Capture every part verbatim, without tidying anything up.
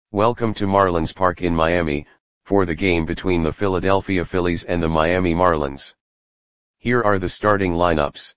Welcome to Marlins Park in Miami, for the game between the Philadelphia Phillies and the Miami Marlins. Here are the starting lineups.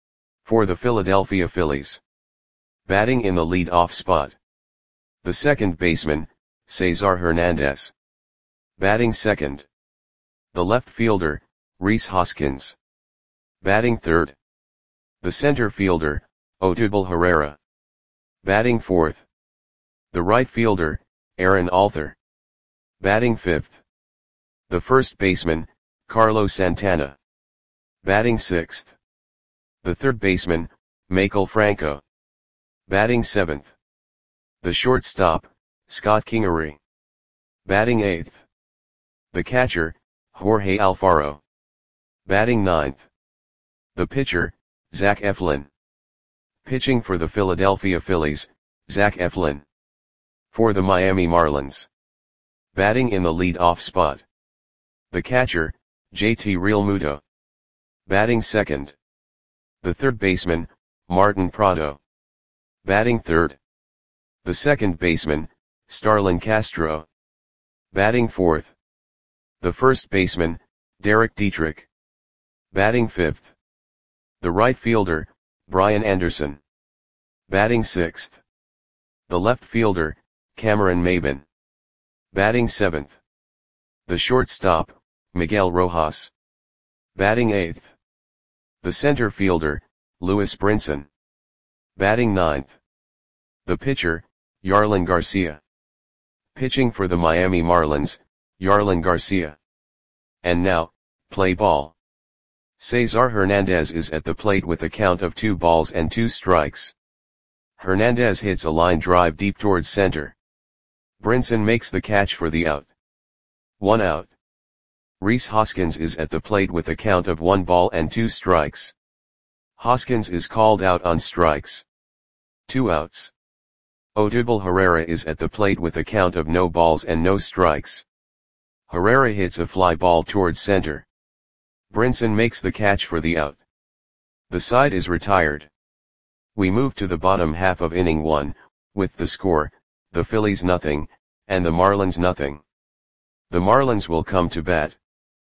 For the Philadelphia Phillies. Batting in the lead-off spot. The second baseman, Cesar Hernandez. Batting second. The left fielder, Rhys Hoskins. Batting third. The center fielder, Odubel Herrera. Batting fourth. The right fielder, Aaron Altherr. Batting fifth. The first baseman, Carlos Santana. Batting sixth. The third baseman, Maikel Franco. Batting seventh. The shortstop, Scott Kingery. Batting eighth. The catcher, Jorge Alfaro. Batting ninth. The pitcher, Zach Eflin. Pitching for the Philadelphia Phillies, Zach Eflin. For the Miami Marlins. Batting in the lead-off spot. The catcher, J T Realmuto. Batting second. The third baseman, Martin Prado. Batting third. The second baseman, Starlin Castro. Batting fourth. The first baseman, Derek Dietrich. Batting fifth. The right fielder, Brian Anderson. Batting sixth. The left fielder, Cameron Maybin. Batting seventh. The shortstop, Miguel Rojas. Batting eighth. The center fielder, Lewis Brinson. Batting ninth. The pitcher, Jarlin Garcia. Pitching for the Miami Marlins, Jarlin Garcia. And now, play ball. Cesar Hernandez is at the plate with a count of two balls and two strikes. Hernandez hits a line drive deep towards center. Brinson makes the catch for the out. One out. Rhys Hoskins is at the plate with a count of one ball and two strikes. Hoskins is called out on strikes. Two outs. Odubel Herrera is at the plate with a count of no balls and no strikes. Herrera hits a fly ball towards center. Brinson makes the catch for the out. The side is retired. We move to the bottom half of inning one, with the score, the Phillies nothing, and the Marlins nothing. The Marlins will come to bat.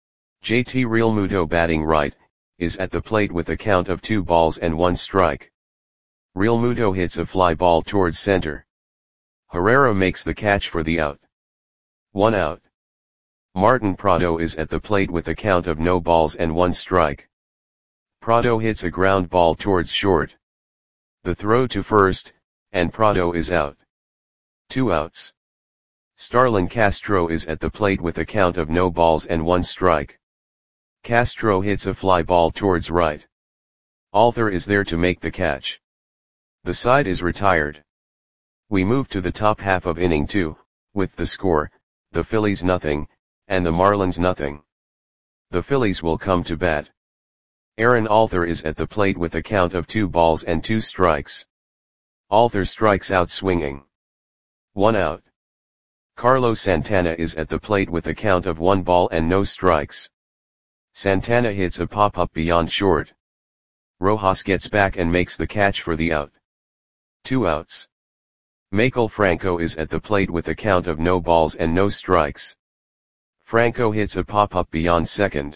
J T Realmuto batting right, is at the plate with a count of two balls and one strike. Realmuto hits a fly ball towards center. Herrera makes the catch for the out. One out. Martin Prado is at the plate with a count of no balls and one strike. Prado hits a ground ball towards short. The throw to first, and Prado is out. Two outs. Starlin Castro is at the plate with a count of no balls and one strike. Castro hits a fly ball towards right. Altherr is there to make the catch. The side is retired. We move to the top half of inning two, with the score, the Phillies nothing, and the Marlins nothing. The Phillies will come to bat. Aaron Altherr is at the plate with a count of two balls and two strikes. Altherr strikes out swinging. One out. Carlos Santana is at the plate with a count of one ball and no strikes. Santana hits a pop-up beyond short. Rojas gets back and makes the catch for the out. Two outs. Maikel Franco is at the plate with a count of no balls and no strikes. Franco hits a pop-up beyond second.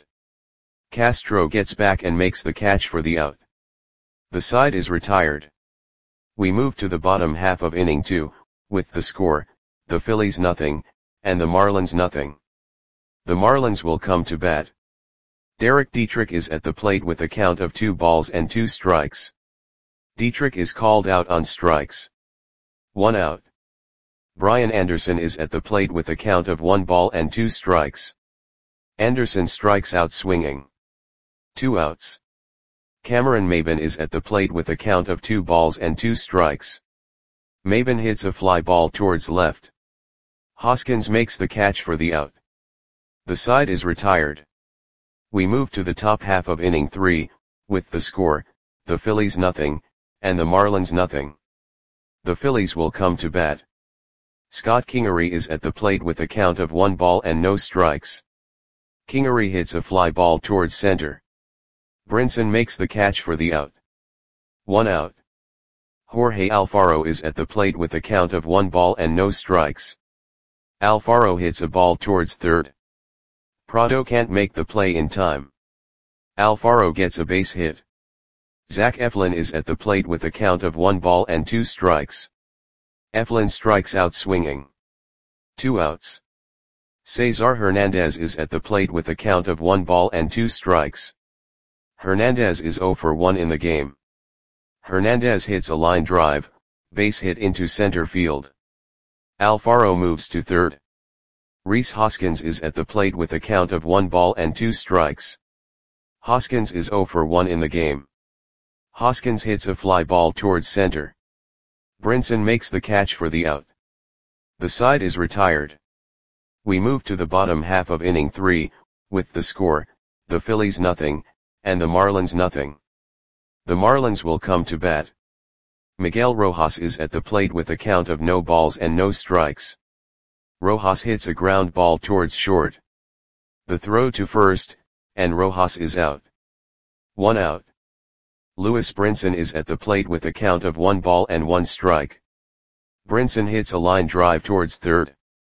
Castro gets back and makes the catch for the out. The side is retired. We move to the bottom half of inning two, with the score, the Phillies nothing, and the Marlins nothing. The Marlins will come to bat. Derek Dietrich is at the plate with a count of two balls and two strikes. Dietrich is called out on strikes. One out. Brian Anderson is at the plate with a count of one ball and two strikes. Anderson strikes out swinging. Two outs. Cameron Maybin is at the plate with a count of two balls and two strikes. Maybin hits a fly ball towards left. Hoskins makes the catch for the out. The side is retired. We move to the top half of inning three, with the score, the Phillies nothing, and the Marlins nothing. The Phillies will come to bat. Scott Kingery is at the plate with a count of one ball and no strikes. Kingery hits a fly ball towards center. Brinson makes the catch for the out. One out. Jorge Alfaro is at the plate with a count of one ball and no strikes. Alfaro hits a ball towards third. Prado can't make the play in time. Alfaro gets a base hit. Zach Eflin is at the plate with a count of one ball and two strikes. Eflin strikes out swinging. Two outs. Cesar Hernandez is at the plate with a count of one ball and two strikes. Hernandez is zero for one in the game. Hernandez hits a line drive, base hit into center field. Alfaro moves to third. Rhys Hoskins is at the plate with a count of one ball and two strikes. Hoskins is zero for one in the game. Hoskins hits a fly ball towards center. Brinson makes the catch for the out. The side is retired. We move to the bottom half of inning three, with the score, the Phillies nothing, and the Marlins nothing. The Marlins will come to bat. Miguel Rojas is at the plate with a count of no balls and no strikes. Rojas hits a ground ball towards short. The throw to first, and Rojas is out. One out. Lewis Brinson is at the plate with a count of one ball and one strike. Brinson hits a line drive towards third.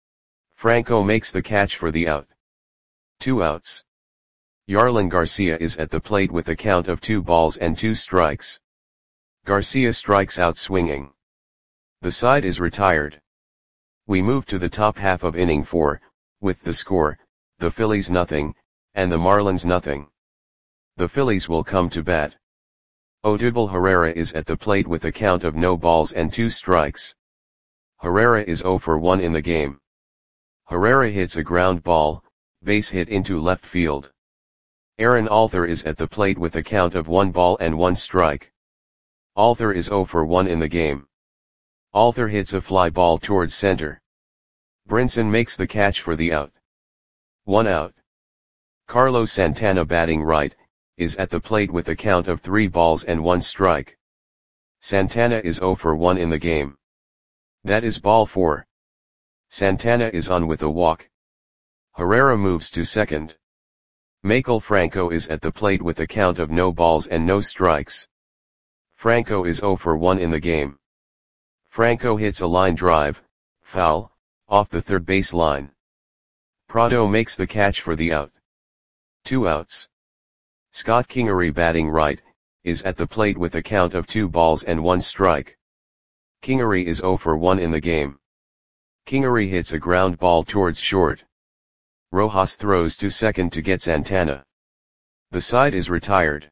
Franco makes the catch for the out. Two outs. Yarlin Garcia is at the plate with a count of two balls and two strikes. Garcia strikes out swinging. The side is retired. We move to the top half of inning four, with the score, the Phillies nothing, and the Marlins nothing. The Phillies will come to bat. Odubel Herrera is at the plate with a count of no balls and two strikes. Herrera is zero for one in the game. Herrera hits a ground ball, base hit into left field. Aaron Alther is at the plate with a count of one ball and one strike. Alther is zero for one in the game. Alther hits a fly ball towards center. Brinson makes the catch for the out. One out. Carlos Santana, batting right, is at the plate with a count of three balls and one strike. Santana is zero for one in the game. That is ball four. Santana is on with a walk. Herrera moves to second. Maikel Franco is at the plate with a count of no balls and no strikes. Franco is zero for one in the game. Franco hits a line drive, foul, off the third base line. Prado makes the catch for the out. Two outs. Scott Kingery, batting right, is at the plate with a count of two balls and one strike. Kingery is zero for one in the game. Kingery hits a ground ball towards short. Rojas throws to second to get Santana. The side is retired.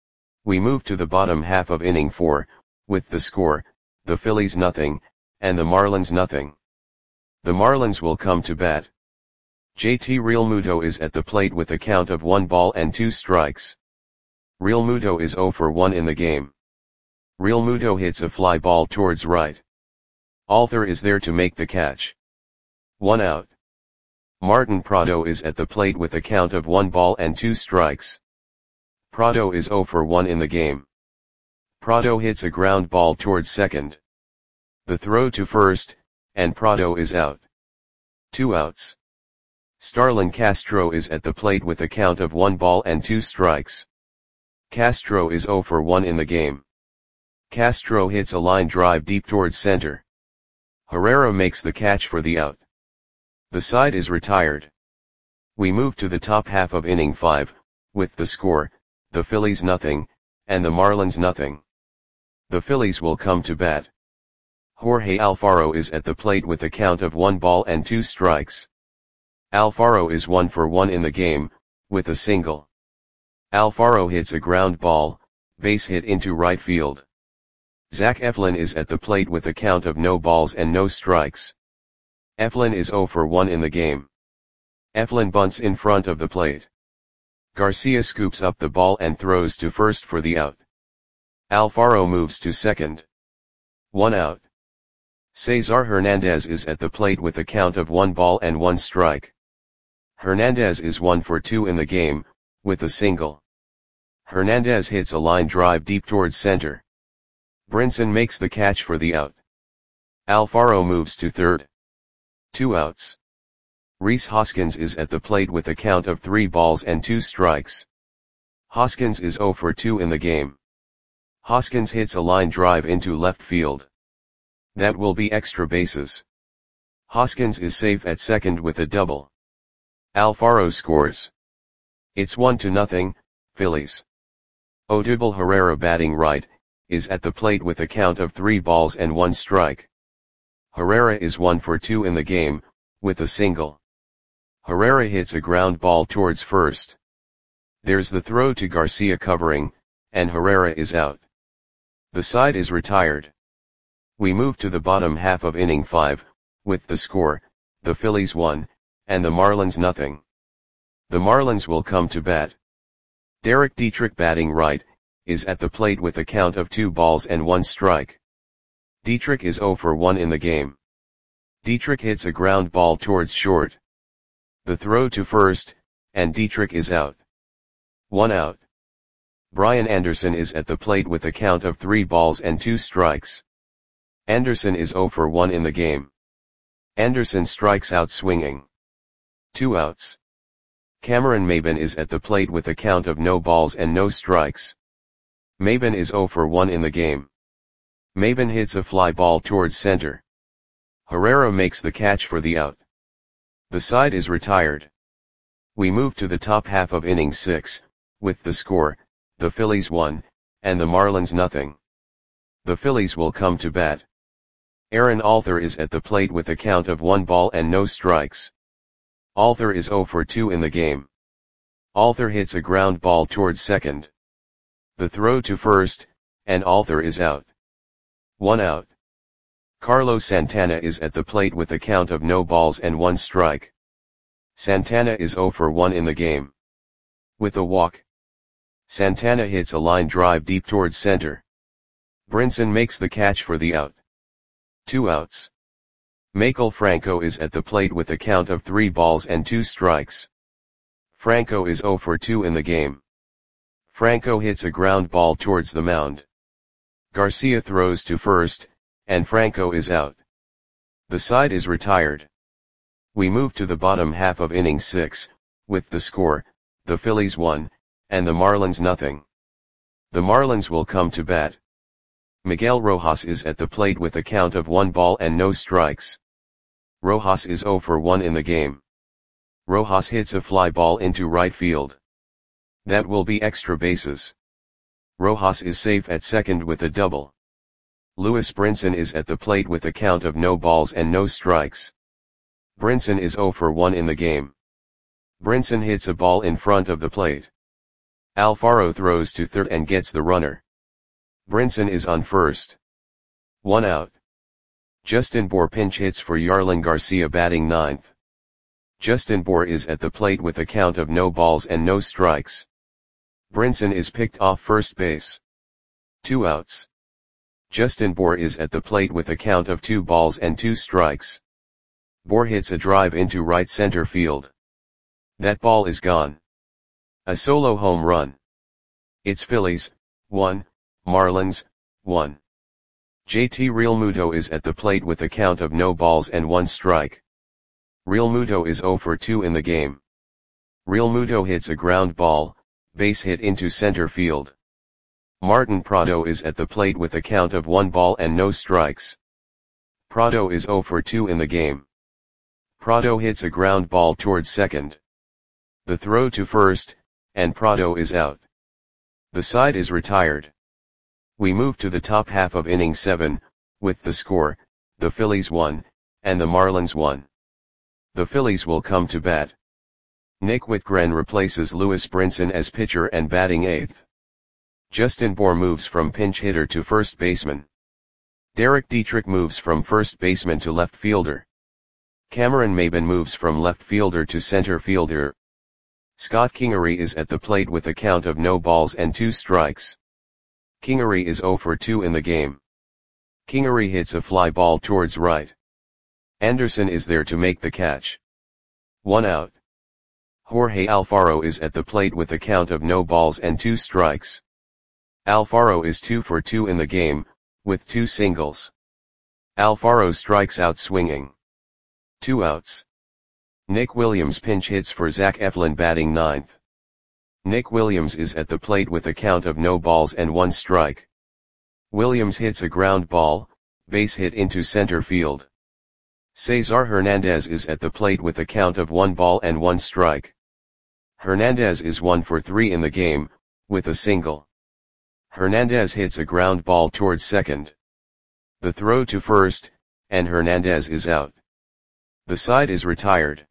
We move to the bottom half of inning four, with the score, the Phillies nothing, and the Marlins nothing. The Marlins will come to bat. J T Realmuto is at the plate with a count of one ball and two strikes. Realmuto is zero for one in the game. Realmuto hits a fly ball towards right. Alther is there to make the catch. One out. Martin Prado is at the plate with a count of one ball and two strikes. Prado is zero for one in the game. Prado hits a ground ball towards second. The throw to first, and Prado is out. Two outs. Starlin Castro is at the plate with a count of one ball and two strikes. Castro is zero for one in the game. Castro hits a line drive deep towards center. Herrera makes the catch for the out. The side is retired. We move to the top half of inning five, with the score, the Phillies nothing, and the Marlins nothing. The Phillies will come to bat. Jorge Alfaro is at the plate with a count of one ball and two strikes. Alfaro is one for one in the game, with a single. Alfaro hits a ground ball, base hit into right field. Zach Eflin is at the plate with a count of no balls and no strikes. Eflin is zero for one in the game. Eflin bunts in front of the plate. Garcia scoops up the ball and throws to first for the out. Alfaro moves to second. One out. Cesar Hernandez is at the plate with a count of one ball and one strike. Hernandez is one for two in the game, with a single. Hernandez hits a line drive deep towards center. Brinson makes the catch for the out. Alfaro moves to third. Two outs. Rhys Hoskins is at the plate with a count of three balls and two strikes. Hoskins is zero for two in the game. Hoskins hits a line drive into left field. That will be extra bases. Hoskins is safe at second with a double. Alfaro scores. It's one to nothing, Phillies. Odubel Herrera batting right, is at the plate with a count of three balls and one strike. Herrera is one for two in the game, with a single. Herrera hits a ground ball towards first. There's the throw to Garcia covering, and Herrera is out. The side is retired. We move to the bottom half of inning five, with the score, the Phillies one, and the Marlins nothing. The Marlins will come to bat. Derek Dietrich batting right, is at the plate with a count of two balls and one strike. Dietrich is zero for one in the game. Dietrich hits a ground ball towards short. The throw to first, and Dietrich is out. One out. Brian Anderson is at the plate with a count of three balls and two strikes. Anderson is zero for one in the game. Anderson strikes out swinging. Two outs. Cameron Maybin is at the plate with a count of no balls and no strikes. Maybin is zero for one in the game. Maybin hits a fly ball towards center. Herrera makes the catch for the out. The side is retired. We move to the top half of inning six, with the score, the Phillies one, and the Marlins nothing. The Phillies will come to bat. Aaron Alther is at the plate with a count of one ball and no strikes. Alther is zero for two in the game. Alther hits a ground ball towards second. The throw to first, and Alther is out. One out. Carlos Santana is at the plate with a count of no balls and one strike. Santana is zero for one in the game. With a walk. Santana hits a line drive deep towards center. Brinson makes the catch for the out. Two outs. Maikel Franco is at the plate with a count of three balls and two strikes. Franco is zero for two in the game. Franco hits a ground ball towards the mound. Garcia throws to first, and Franco is out. The side is retired. We move to the bottom half of inning six, with the score, the Phillies one, and the Marlins nothing. The Marlins will come to bat. Miguel Rojas is at the plate with a count of one ball and no strikes. Rojas is zero for one in the game. Rojas hits a fly ball into right field. That will be extra bases. Rojas is safe at second with a double. Lewis Brinson is at the plate with a count of no balls and no strikes. Brinson is zero for one in the game. Brinson hits a ball in front of the plate. Alfaro throws to third and gets the runner. Brinson is on first. One out. Justin Bour pinch hits for Yarlin Garcia batting ninth. Justin Bour is at the plate with a count of no balls and no strikes. Brinson is picked off first base. Two outs. Justin Bour is at the plate with a count of two balls and two strikes. Bour hits a drive into right center field. That ball is gone. A solo home run. It's Phillies, one, Marlins, one. J T Realmuto is at the plate with a count of no balls and one strike. Realmuto is zero for two in the game. Realmuto hits a ground ball, base hit into center field. Martin Prado is at the plate with a count of one ball and no strikes. Prado is zero for two in the game. Prado hits a ground ball towards second. The throw to first, and Prado is out. The side is retired. We move to the top half of inning seven, with the score, the Phillies one, and the Marlins one. The Phillies will come to bat. Nick Whitgren replaces Lewis Brinson as pitcher and batting eighth. Justin Bour moves from pinch hitter to first baseman. Derek Dietrich moves from first baseman to left fielder. Cameron Maybin moves from left fielder to center fielder. Scott Kingery is at the plate with a count of no balls and two strikes. Kingery is zero for two in the game. Kingery hits a fly ball towards right. Anderson is there to make the catch. One out. Jorge Alfaro is at the plate with a count of no balls and two strikes. Alfaro is two for two in the game, with two singles. Alfaro strikes out swinging. Two outs. Nick Williams pinch hits for Zach Eflin batting ninth. Nick Williams is at the plate with a count of no balls and one strike. Williams hits a ground ball, base hit into center field. Cesar Hernandez is at the plate with a count of one ball and one strike. Hernandez is one for three in the game, with a single. Hernandez hits a ground ball towards second. The throw to first, and Hernandez is out. The side is retired.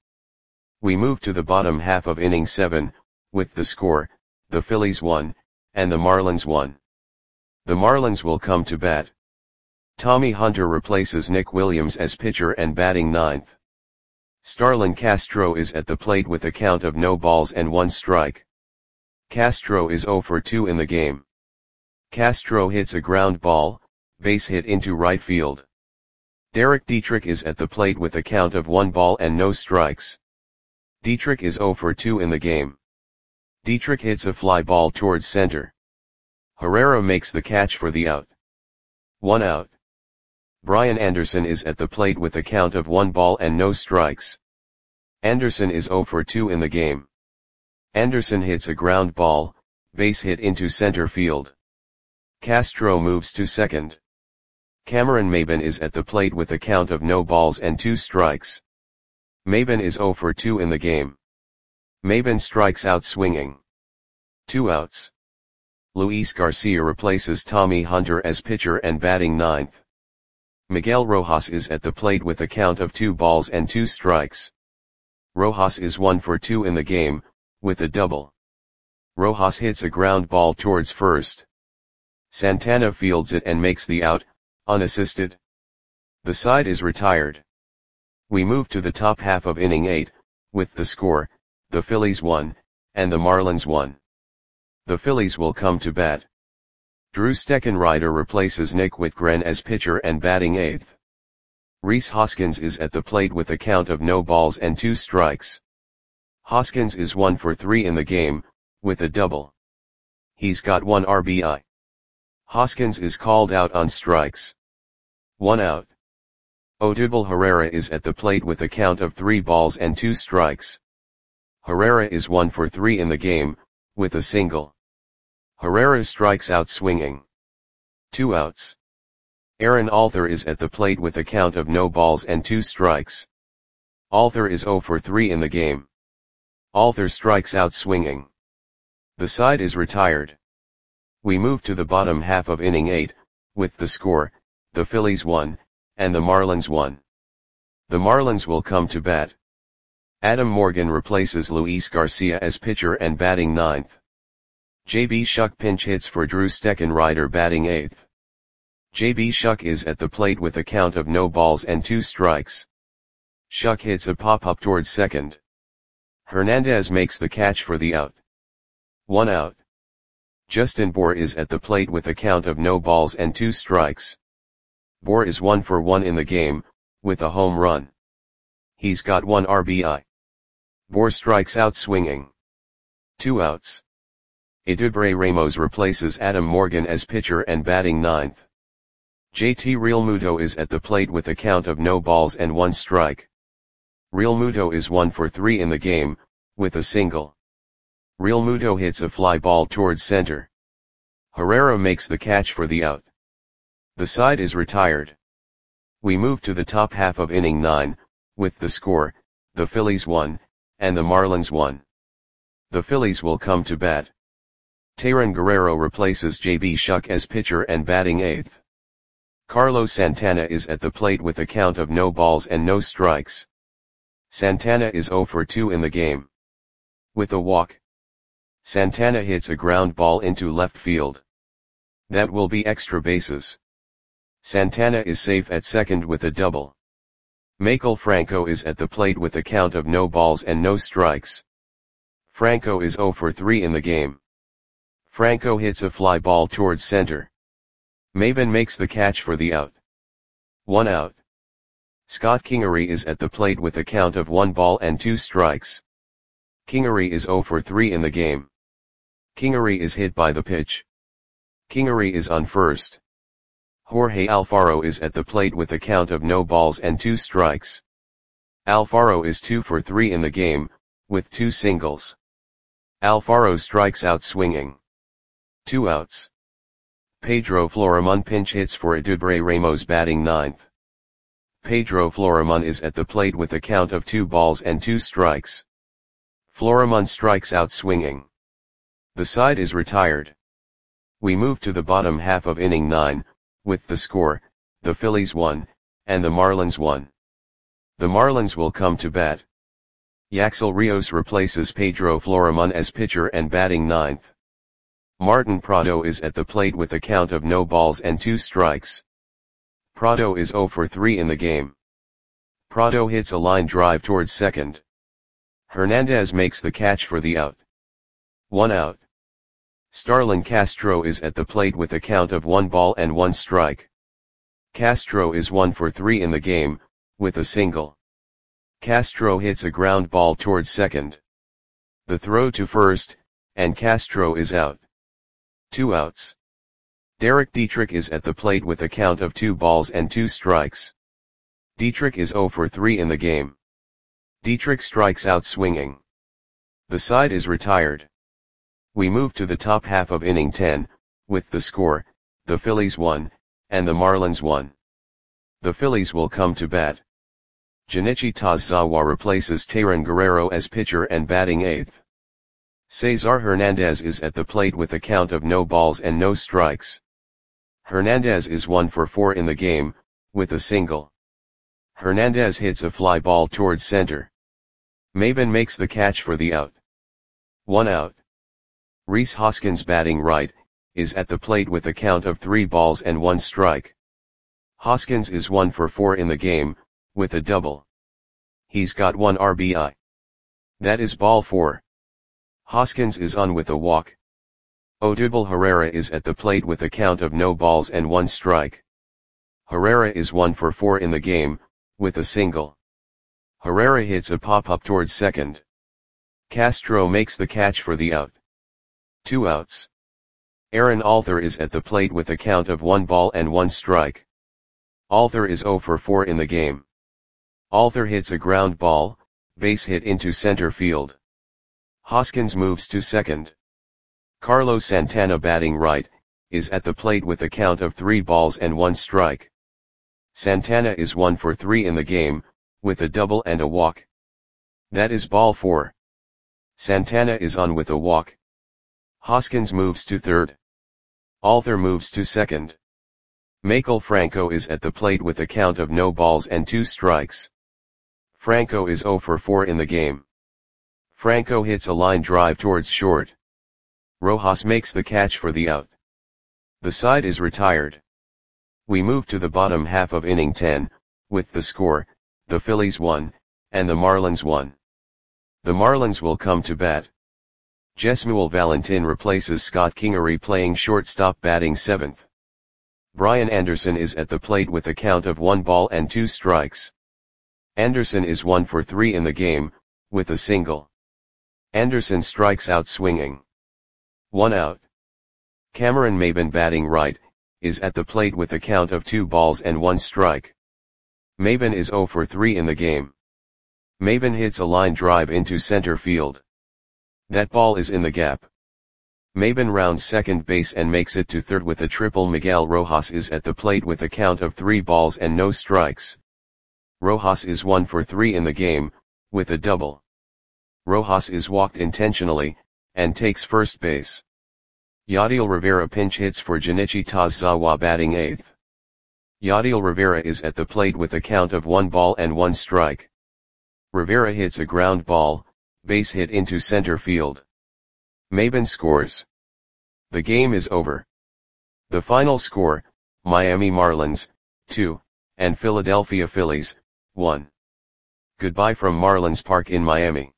We move to the bottom half of inning seven, with the score, the Phillies one, and the Marlins one. The Marlins will come to bat. Tommy Hunter replaces Nick Williams as pitcher and batting ninth. Starlin Castro is at the plate with a count of no balls and one strike. Castro is zero for two in the game. Castro hits a ground ball, base hit into right field. Derek Dietrich is at the plate with a count of one ball and no strikes. Dietrich is zero for two in the game. Dietrich hits a fly ball towards center. Herrera makes the catch for the out. One out. Brian Anderson is at the plate with a count of one ball and no strikes. Anderson is zero for two in the game. Anderson hits a ground ball, base hit into center field. Castro moves to second. Cameron Maybin is at the plate with a count of no balls and two strikes. Maybin is zero for two in the game. Maybin strikes out swinging. Two outs. Luis Garcia replaces Tommy Hunter as pitcher and batting ninth. Miguel Rojas is at the plate with a count of two balls and two strikes. Rojas is one for two in the game, with a double. Rojas hits a ground ball towards first. Santana fields it and makes the out, unassisted. The side is retired. We move to the top half of inning eight, with the score, the Phillies one, and the Marlins one. The Phillies will come to bat. Drew Steckenrider replaces Nick Whitgren as pitcher and batting eighth. Rhys Hoskins is at the plate with a count of no balls and two strikes. Hoskins is one for three in the game, with a double. He's got one R B I. Hoskins is called out on strikes. One out. Odubel Herrera is at the plate with a count of three balls and two strikes. Herrera is one for three in the game, with a single. Herrera strikes out swinging. Two outs. Aaron Alther is at the plate with a count of no balls and two strikes. Alther is zero for three in the game. Alther strikes out swinging. The side is retired. We move to the bottom half of inning eight, with the score, the Phillies one, and the Marlins one. The Marlins will come to bat. Adam Morgan replaces Luis Garcia as pitcher and batting ninth. J B Shuck pinch hits for Drew Steckenrider batting eighth. J B Shuck is at the plate with a count of no balls and two strikes. Shuck hits a pop-up towards second. Hernandez makes the catch for the out. One out. Justin Bour is at the plate with a count of no balls and two strikes. Bour is one for one in the game, with a home run. He's got one R B I. Bour strikes out swinging. Two outs. Eduardo Ramos replaces Adam Morgan as pitcher and batting ninth. J T Realmuto is at the plate with a count of no balls and one strike. Realmuto is one for three in the game, with a single. Realmuto hits a fly ball towards center. Herrera makes the catch for the out. The side is retired. We move to the top half of inning nine, with the score, the Phillies one, and the Marlins one. The Phillies will come to bat. Tayron Guerrero replaces J B Shuck as pitcher and batting eighth. Carlos Santana is at the plate with a count of no balls and no strikes. Santana is zero for two in the game. With a walk. Santana hits a ground ball into left field. That will be extra bases. Santana is safe at second with a double. Maikel Franco is at the plate with a count of no balls and no strikes. Franco is zero for three in the game. Franco hits a fly ball towards center. Maybin makes the catch for the out. One out. Scott Kingery is at the plate with a count of one ball and two strikes. Kingery is zero for three in the game. Kingery is hit by the pitch. Kingery is on first. Jorge Alfaro is at the plate with a count of no balls and two strikes. Alfaro is two for three in the game, with two singles. Alfaro strikes out swinging. Two outs. Pedro Florimon pinch hits for Eduardo Ramos batting ninth. Pedro Florimon is at the plate with a count of two balls and two strikes. Florimon strikes out swinging. The side is retired. We move to the bottom half of inning nine, with the score, the Phillies one, and the Marlins one. The Marlins will come to bat. Yaxel Rios replaces Pedro Florimon as pitcher and batting ninth. Martin Prado is at the plate with a count of no balls and two strikes. Prado is oh for three in the game. Prado hits a line drive towards second. Hernandez makes the catch for the out. One out. Starlin Castro is at the plate with a count of one ball and one strike. Castro is one for three in the game, with a single. Castro hits a ground ball towards second. The throw to first, and Castro is out. Two outs. Derek Dietrich is at the plate with a count of two balls and two strikes. Dietrich is oh for three in the game. Dietrich strikes out swinging. The side is retired. We move to the top half of inning ten, with the score, the Phillies one, and the Marlins one. The Phillies will come to bat. Junichi Tazawa replaces Tayron Guerrero as pitcher and batting eighth. Cesar Hernandez is at the plate with a count of no balls and no strikes. Hernandez is one for four in the game, with a single. Hernandez hits a fly ball towards center. Maben makes the catch for the out. One out. Rhys Hoskins, batting right, is at the plate with a count of three balls and one strike. Hoskins is one for four in the game, with a double. He's got one R B I. That is ball four. Hoskins is on with a walk. Odubel Herrera is at the plate with a count of no balls and one strike. Herrera is one for four in the game, with a single. Herrera hits a pop-up towards second. Castro makes the catch for the out. Two outs. Aaron Alther is at the plate with a count of one ball and one strike. Alther is oh for four in the game. Alther hits a ground ball, base hit into center field. Hoskins moves to second. Carlos Santana, batting right, is at the plate with a count of three balls and one strike. Santana is one for three in the game, with a double and a walk. That is ball four. Santana is on with a walk. Hoskins moves to third. Alther moves to second. Maikel Franco is at the plate with a count of no balls and two strikes. Franco is oh for four in the game. Franco hits a line drive towards short. Rojas makes the catch for the out. The side is retired. We move to the bottom half of inning ten, with the score, the Phillies one, and the Marlins one. The Marlins will come to bat. Jesmuel Valentin replaces Scott Kingery, playing shortstop, batting seventh. Brian Anderson is at the plate with a count of one ball and two strikes. Anderson is one for three in the game, with a single. Anderson strikes out swinging. One out. Cameron Maben, batting right, is at the plate with a count of two balls and one strike. Maben is oh for three in the game. Maben hits a line drive into center field. That ball is in the gap. Maben rounds second base and makes it to third with a triple. Miguel Rojas is at the plate with a count of three balls and no strikes. Rojas is one for three in the game, with a double. Rojas is walked intentionally, and takes first base. Yadiel Rivera pinch hits for Junichi Tazawa, batting eighth. Yadiel Rivera is at the plate with a count of one ball and one strike. Rivera hits a ground ball, base hit into center field. Maben scores. The game is over. The final score, Miami Marlins, two, and Philadelphia Phillies, one. Goodbye from Marlins Park in Miami.